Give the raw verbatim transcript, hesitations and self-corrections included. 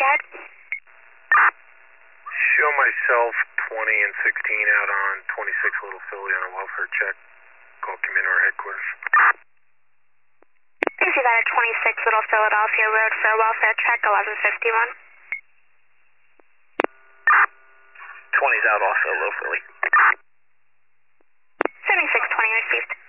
ahead. Show myself twenty and sixteen out on twenty-six Little Philly on a welfare check. Call Commander our headquarters. You see that at twenty-six Little Philadelphia Road for a welfare check, eleven fifty-one. twenty's out also, Little Philly. seventy-six twenty received.